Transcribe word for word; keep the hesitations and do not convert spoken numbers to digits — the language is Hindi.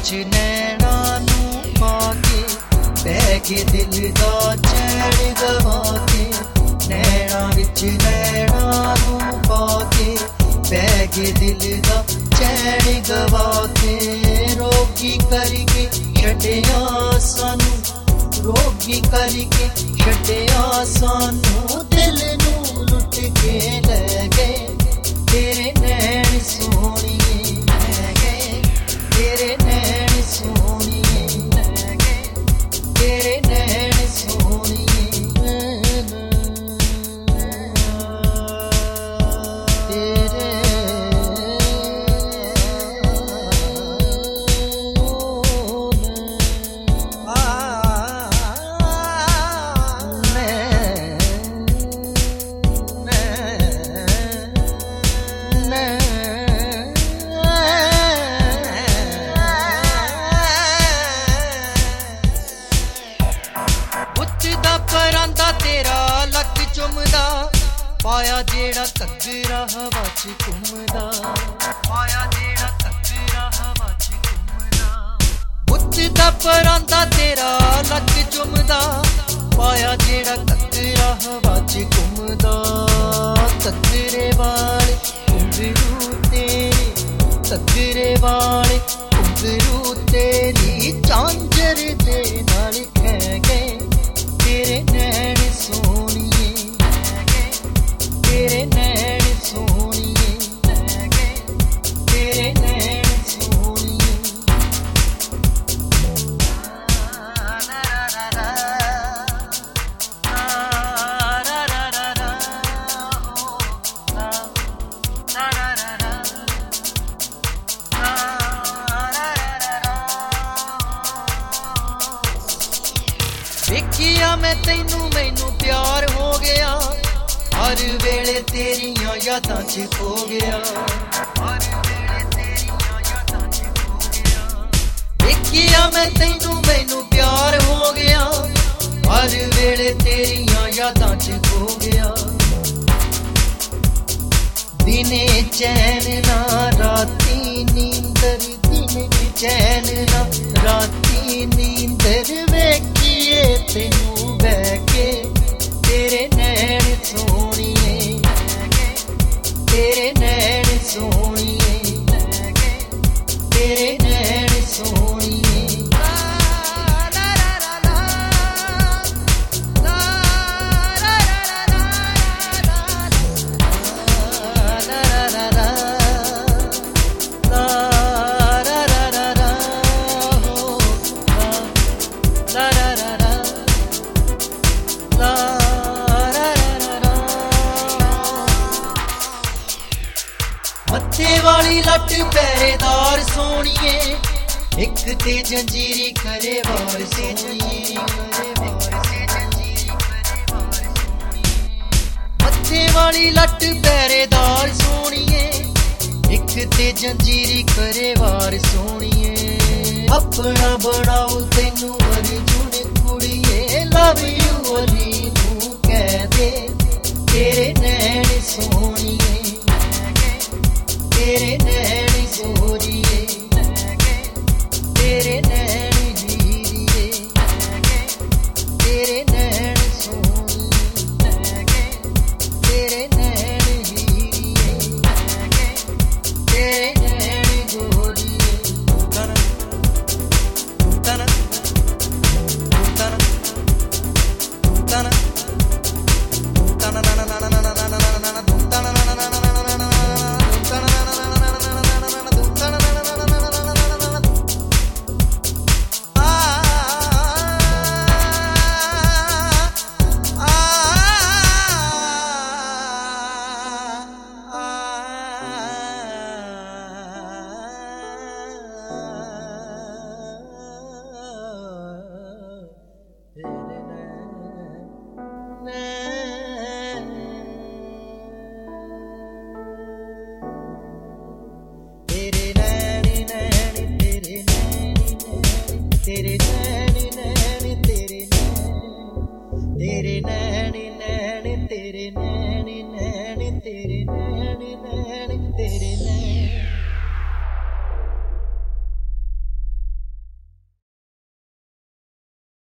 विच नैना नू पाके बह के दिल दा चैन गवा के नैना विच नैना नू पाके बह के दिल दा चैन गवा के रोगी करके छड्डिया सानू रोगी करके छड्डिया सानू दिल नू लुट के ले गए तेरे नैन सोहणिए ले गए तेरे नैन सोहणिए ले गए तेरे नैन सोहणिए पाया जेड़ा तगरा हवा च घुमदा पाया जेड़ा तगरा हवा च घुमदा बुੱਤ दा परांदा तेरा लक चुमदा पाया जेड़ा तगरा हवा च घुमदा तगरे वाले घुंघरू तेरे तगरे वाले घुंघरू तेरी झांझर दे नाल खह गए तेरे नैन सोहणिए तेरे नैन सोहणिए ले गए तेरे नैन सोहणिए ला ला ला ला ला ला ला ओ ला ला ला ला देखिया मैं तैनू मैनू प्यार हो गया हर वेले तेरियां यादां च खो गया हर वेले तेरियां यादां च खो गया देखिया मैं तैनू मैनू प्यार हो गया हर वेले तेरियां यादां च खो गया दिने चैन ना राती नींदर दिने चैन ना राती नींदर वेखिए तैनू बह के तेरे नैन सोहणिए तेरे नैन सोहणिए तेरे नैन सोहणिए ला ला ला ला ला ला ला ला मत्थे वाली लट पहरेदार सोहणिए एक ते जंजीरी करे वार सोहणिए मत्थे वाली लट पहरेदार सोहणिए एक ते जंजीरी करे वार सोहणिए अपना बनाओ तैनू अर्जुन कुड़िए लव यू अली नू कह दे तेरे नैन सोहणिए तेरे नैन सोहणिए तेरे नैन हीरिए तेरे नैन सोहणिए तेरे नैन हीरिए तेरे नैन गोरिए तन तन तन तन तन ना ना ना ना ना ना तेरे नैन नैन तेरे नैन नैन तेरे नैन